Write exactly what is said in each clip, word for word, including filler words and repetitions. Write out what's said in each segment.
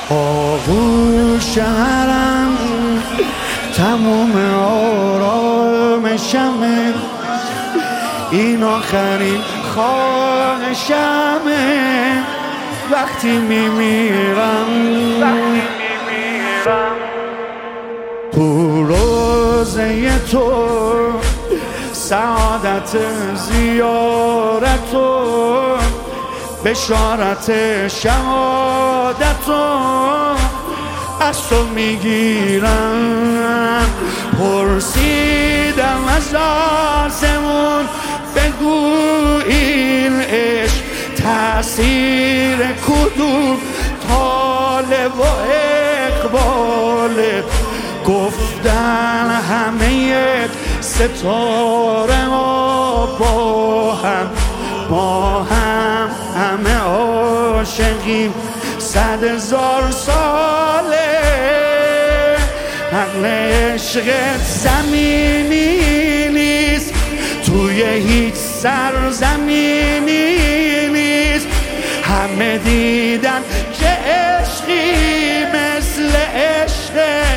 آغوش حرم تموم آرامشمه، این آخرین خواهشمه. وقتی میمیرم تو روزه تو، سعادت زیارت و بشارت شهادت و از تو میگیرم. پرسیدم از آسمون بگو این عشق تأثیر کدوم طالب و اقباله؟ گفتن همه یک ستاره ما با هم ما هم همه عاشقیم صد هزار ساله. عقل عشقت زمینی نیست، توی هیچ سرزمینی نیست. همه دیدن که عشقی مثل عشق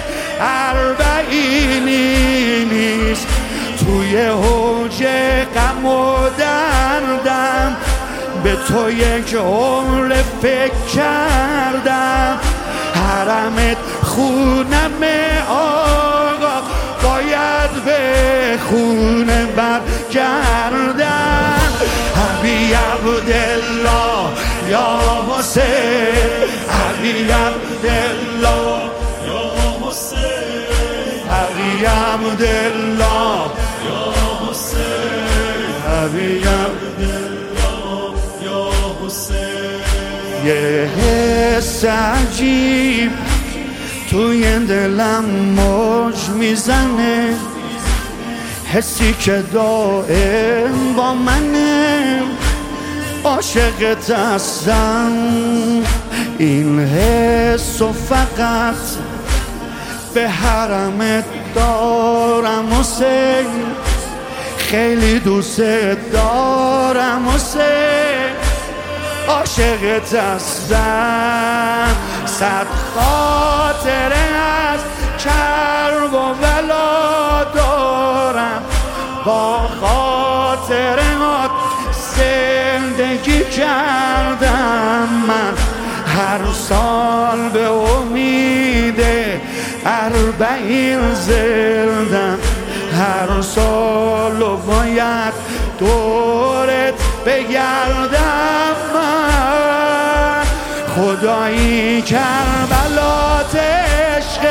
اربعینی نیست. توی اوج غم و دردم به تو یک عمر فکر کردم. حرمت خونم آقا، باید به خونه برگردم. حبی عبدالله یا حسین، حبی عبدالله یا حسین، حبی عبدالله یا حسین، حبی عبدالله یا حسین. یه حس عجیب توی دلم موج میزنه، حسی که دائم با منه. عاشقت هستم، این حس و فقط به حرمت دارم حسین. خیلی دوست دارم حسین، عاشقت هستم. صد خاطره از کرب و بلا دارم، با خاطرات زندگی کردم. من هر سال به امید اربعین زندم، هر سال و باید دورت بگردم. من خدایی کربلات عشق،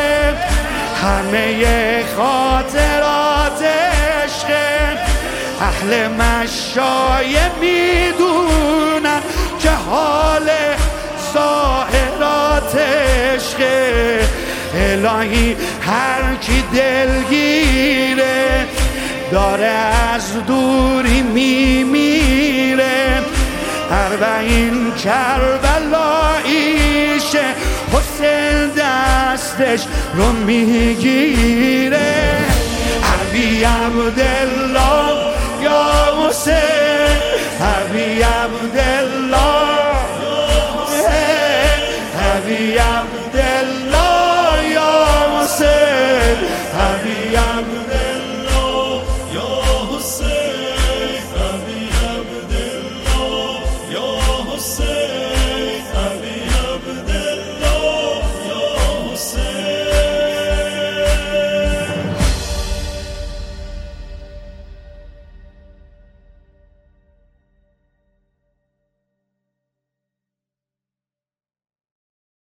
همه خاطرات عشق. اهل مشایه میدونن که حال ظاهرات عشق. الهی هر کی دلگیره داره از دوری میمیره. اربعین کربلاییشه، حسین دستش رو میگیره. حبی عبدالله یا حسین، حبی عبدالله